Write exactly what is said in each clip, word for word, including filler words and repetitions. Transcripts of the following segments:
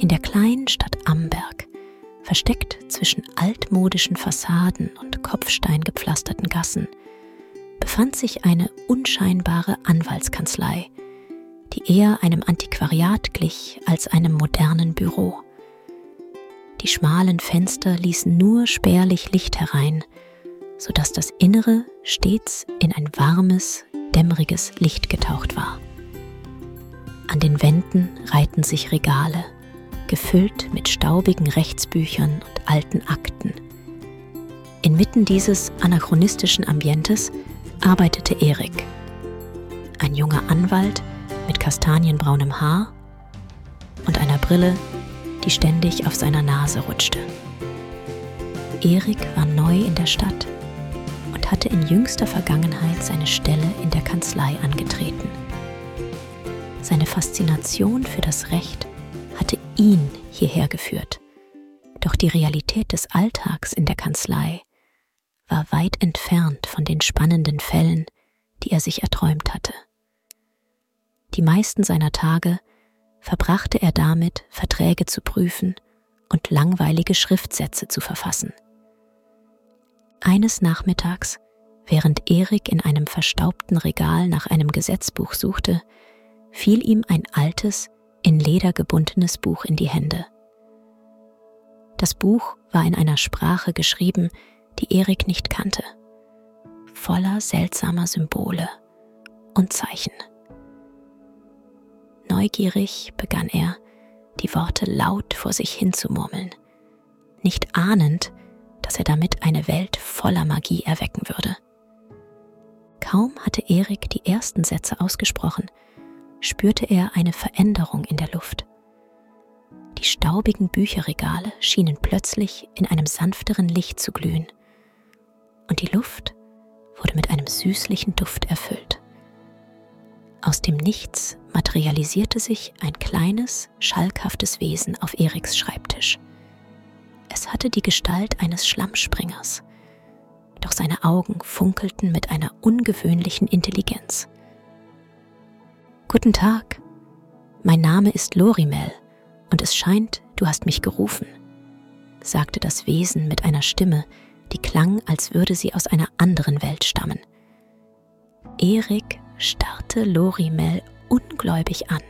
In der kleinen Stadt Amberg, versteckt zwischen altmodischen Fassaden und kopfsteingepflasterten Gassen, befand sich eine unscheinbare Anwaltskanzlei, die eher einem Antiquariat glich als einem modernen Büro. Die schmalen Fenster ließen nur spärlich Licht herein, sodass das Innere stets in ein warmes, dämmeriges Licht getaucht war. An den Wänden reihten sich Regale, gefüllt mit staubigen Rechtsbüchern und alten Akten. Inmitten dieses anachronistischen Ambientes arbeitete Erik, ein junger Anwalt mit kastanienbraunem Haar und einer Brille, die ständig auf seiner Nase rutschte. Erik war neu in der Stadt und hatte in jüngster Vergangenheit seine Stelle in der Kanzlei angetreten. Seine Faszination für das Recht hatte ihn hierher geführt, doch die Realität des Alltags in der Kanzlei war weit entfernt von den spannenden Fällen, die er sich erträumt hatte. Die meisten seiner Tage verbrachte er damit, Verträge zu prüfen und langweilige Schriftsätze zu verfassen. Eines Nachmittags, während Erik in einem verstaubten Regal nach einem Gesetzbuch suchte, fiel ihm ein altes, in Leder gebundenes Buch in die Hände. Das Buch war in einer Sprache geschrieben, die Erik nicht kannte, voller seltsamer Symbole und Zeichen. Neugierig begann er, die Worte laut vor sich hin zu murmeln, nicht ahnend, dass er damit eine Welt voller Magie erwecken würde. Kaum hatte Erik die ersten Sätze ausgesprochen, spürte er eine Veränderung in der Luft. Die staubigen Bücherregale schienen plötzlich in einem sanfteren Licht zu glühen, und die Luft wurde mit einem süßlichen Duft erfüllt. Aus dem Nichts materialisierte sich ein kleines, schalkhaftes Wesen auf Eriks Schreibtisch. Es hatte die Gestalt eines Schlammspringers, doch seine Augen funkelten mit einer ungewöhnlichen Intelligenz. »Guten Tag, mein Name ist Lorimel und es scheint, du hast mich gerufen«, sagte das Wesen mit einer Stimme, die klang, als würde sie aus einer anderen Welt stammen. Erik starrte Lorimel ungläubig an.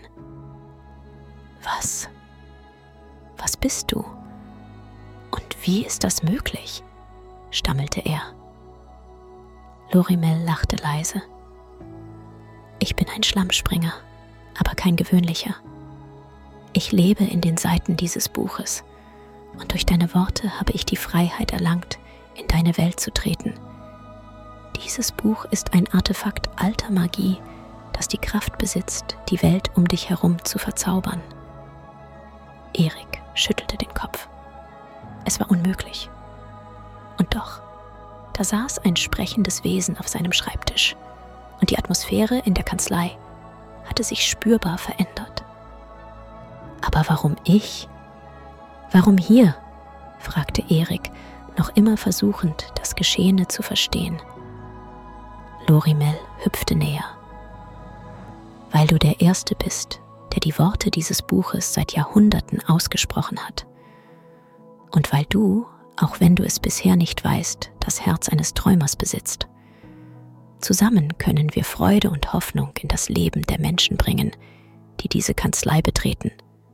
»Was? Was bist du? Und wie ist das möglich?«, stammelte er. Lorimel lachte leise. »Ich bin ein Schlammspringer, aber kein gewöhnlicher. Ich lebe in den Seiten dieses Buches, und durch deine Worte habe ich die Freiheit erlangt, in deine Welt zu treten. Dieses Buch ist ein Artefakt alter Magie, das die Kraft besitzt, die Welt um dich herum zu verzaubern.« Erik schüttelte den Kopf. Es war unmöglich. Und doch, da saß ein sprechendes Wesen auf seinem Schreibtisch, und die Atmosphäre in der Kanzlei hatte sich spürbar verändert. »Aber warum ich? Warum hier?«, fragte Erik, noch immer versuchend, das Geschehene zu verstehen. Lorimel hüpfte näher. »Weil du der Erste bist, der die Worte dieses Buches seit Jahrhunderten ausgesprochen hat. Und weil du, auch wenn du es bisher nicht weißt, das Herz eines Träumers besitzt. Zusammen können wir Freude und Hoffnung in das Leben der Menschen bringen, die diese Kanzlei betreten.«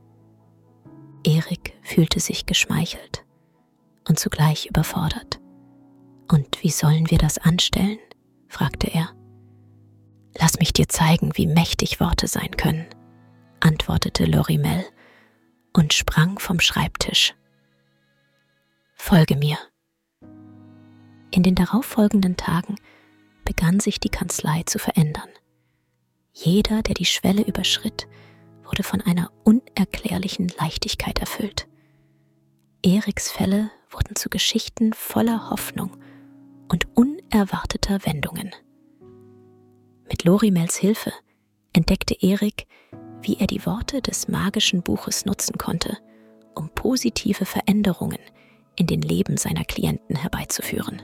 Erik fühlte sich geschmeichelt und zugleich überfordert. »Und wie sollen wir das anstellen?«, fragte er. »Lass mich dir zeigen, wie mächtig Worte sein können«, antwortete Lorimel und sprang vom Schreibtisch. »Folge mir.« In den darauffolgenden Tagen begann sich die Kanzlei zu verändern. Jeder, der die Schwelle überschritt, wurde von einer unerklärlichen Leichtigkeit erfüllt. Eriks Fälle wurden zu Geschichten voller Hoffnung und unerwarteter Wendungen. Mit Lorimels Hilfe entdeckte Erik, wie er die Worte des magischen Buches nutzen konnte, um positive Veränderungen in den Leben seiner Klienten herbeizuführen.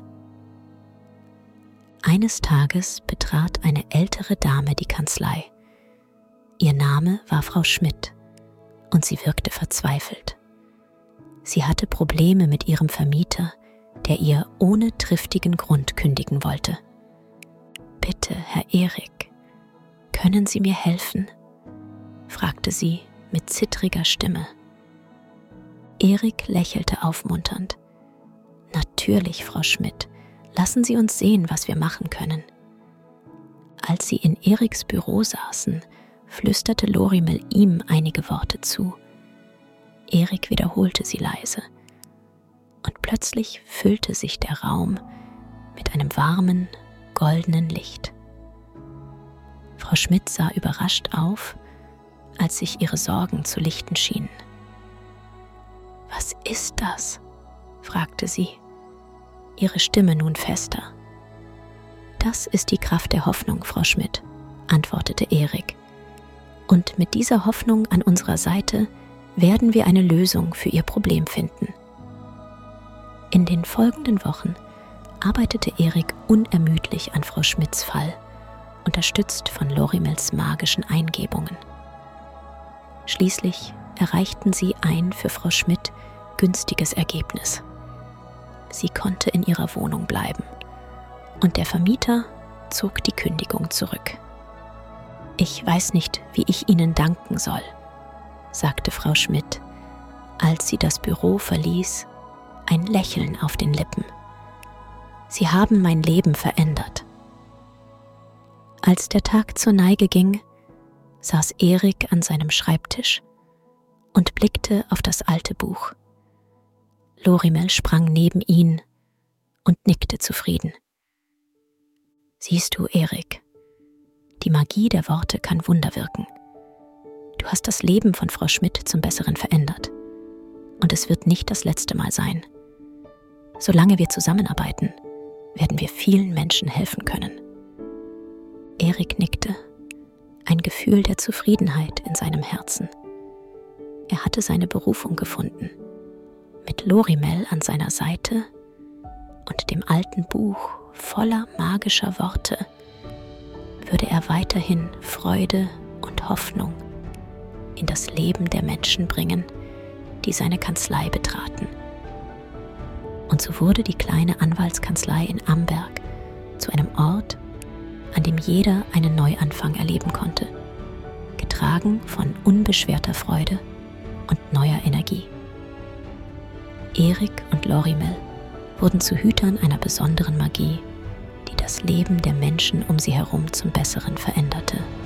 Eines Tages betrat eine ältere Dame die Kanzlei. Ihr Name war Frau Schmidt und sie wirkte verzweifelt. Sie hatte Probleme mit ihrem Vermieter, der ihr ohne triftigen Grund kündigen wollte. »Bitte, Herr Erik, können Sie mir helfen?« fragte sie mit zittriger Stimme. Erik lächelte aufmunternd. »Natürlich, Frau Schmidt, lassen Sie uns sehen, was wir machen können.« Als sie in Eriks Büro saßen, flüsterte Lorimel ihm einige Worte zu. Erik wiederholte sie leise, und plötzlich füllte sich der Raum mit einem warmen, goldenen Licht. Frau Schmidt sah überrascht auf, als sich ihre Sorgen zu lichten schienen. »Was ist das?« fragte sie, ihre Stimme nun fester. »Das ist die Kraft der Hoffnung, Frau Schmidt«, antwortete Erik. »Und mit dieser Hoffnung an unserer Seite werden wir eine Lösung für Ihr Problem finden.« In den folgenden Wochen arbeitete Erik unermüdlich an Frau Schmidts Fall, unterstützt von Lorimels magischen Eingebungen. Schließlich erreichten sie ein für Frau Schmidt günstiges Ergebnis. Sie konnte in ihrer Wohnung bleiben und der Vermieter zog die Kündigung zurück. »Ich weiß nicht, wie ich Ihnen danken soll«, sagte Frau Schmidt, als sie das Büro verließ, ein Lächeln auf den Lippen. »Sie haben mein Leben verändert.« Als der Tag zur Neige ging, saß Erik an seinem Schreibtisch und blickte auf das alte Buch. Lorimel sprang neben ihn und nickte zufrieden. »Siehst du, Erik, die Magie der Worte kann Wunder wirken. Du hast das Leben von Frau Schmidt zum Besseren verändert. Und es wird nicht das letzte Mal sein. Solange wir zusammenarbeiten, werden wir vielen Menschen helfen können.« Erik nickte, ein Gefühl der Zufriedenheit in seinem Herzen. Er hatte seine Berufung gefunden. Mit Lorimel an seiner Seite und dem alten Buch voller magischer Worte würde er weiterhin Freude und Hoffnung in das Leben der Menschen bringen, die seine Kanzlei betraten. Und so wurde die kleine Anwaltskanzlei in Amberg zu einem Ort, an dem jeder einen Neuanfang erleben konnte, getragen von unbeschwerter Freude und neuer Energie. Erik und Lorimel wurden zu Hütern einer besonderen Magie, die das Leben der Menschen um sie herum zum Besseren veränderte.